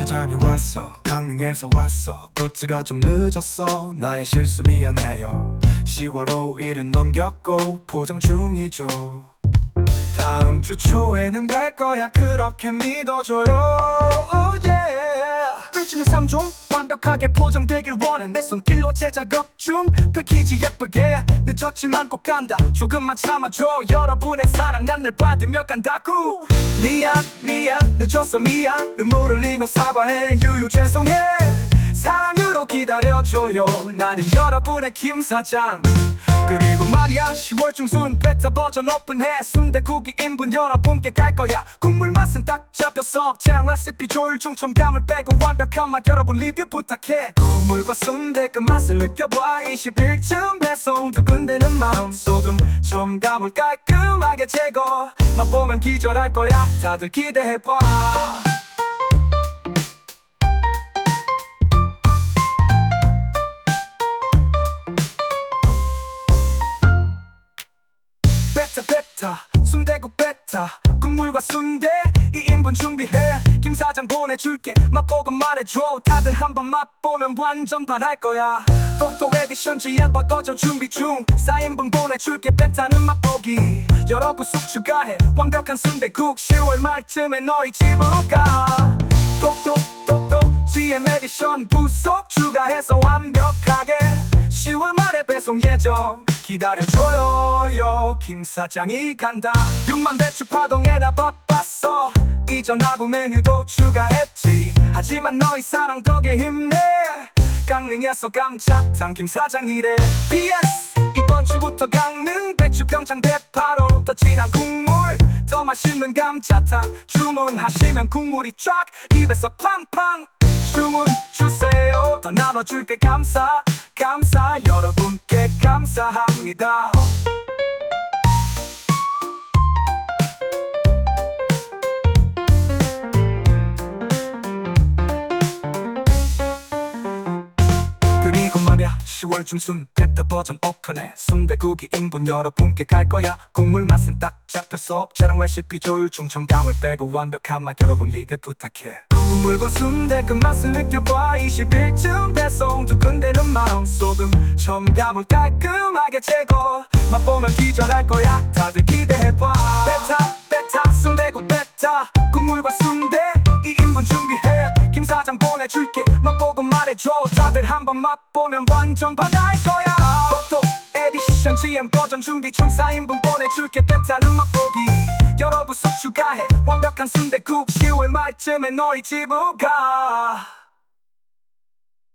주차장에 왔어. 강릉에서 왔어. 버스가 좀 늦었어. 나의 실수 미안해요. 10월 5일은 넘겼고 포장 중이죠. 다음 주 초에는 갈 거야. 그렇게 믿어줘요. oh yeah. 일주일에 3종 완벽하게 포장되길 원해. 내 손길로 제작업 중 패키지 예쁘게. 늦었지만 꼭 간다. 조금만 참아줘. 여러분의 사랑 난 늘 받으며 간다고. 미안 늦었어 미안. 눈물 흘리며 사과해. 유유 죄송해. 사랑으로 기다려줘요. 나는 여러분의 김 사장. 그리고 말이야 10월 중순 베타 버전 오픈해. 순대국이 인분 여러분께 갈 거야. 국물 맛은 딱 잡혔어. 제랑 레시피 조율 중 첨가물 빼고 완벽한 맛 여러분 리뷰 부탁해. 국물과 순대 그 맛을 느껴봐. 20일쯤 배송 두근대는 마음. 소금 첨가물 깔끔하게 제거. 맛보면 기절할 거야. 다들 기대해봐. 베타 순대국 베타 국물과 순대 2인분 준비해. 김 사장 보내줄게. 맛보고 말해줘. 다들 한번 맛보면 완전 반할 거야. 포토 에디션 GL 버전 준비 중. 4인분 보내줄게. 베타는 맛보기 여러분 쑥 추가해. 완벽한 순대국 10월 말쯤에 너희 집으로 가. 똑똑똑똑 GM 에디션 부속 추가해서 완벽하게 10월 말에 배송 예정. 기다려줘요. 김 사장이 간다. 6만 대추 파동에 나 바빴어. 이전하고 메뉴도 추가했지. 하지만 너희 사랑 덕에 힘내. 강릉에서 감자탕 김 사장이래. PS 이번 주부터 강릉 배추 평창 대파로 더 진한 국물 더 맛있는 감자탕 주문하시면 국물이 쫙 입에서 팡팡. 주문 주세요. 더 나눠줄게. 감사 여러분께 감사합니다. 그리고 말야 10월 중순 베타 버전 오픈해. 순대국이 인분 여러분께 갈 거야. 국물 맛은 딱 잡혔어. 제랑 레시피 조율 중 첨가물 빼고 완벽한 맛 여러분 리뷰 부탁해. 국물과 순대 그 맛을 느껴봐. 20일쯤 배송 두근대는 마음. 소금 첨가물 깔끔하게 제거. 맛보면 기절할 거야. 다들 기대해봐. 베타 순대국 베타 국물과 순대 2인분 준비해. 김 사장 보내줄게. 맛보고 말해줘. 다들 한번 맛보면 완전 반할 거야. 포토 에디션 GM 버전 준비 중. 4인분 보내줄게. 베타는 맛보기 여러분 속 추가해. 완벽한 순대국 10월 말쯤에 너희 집으로 가.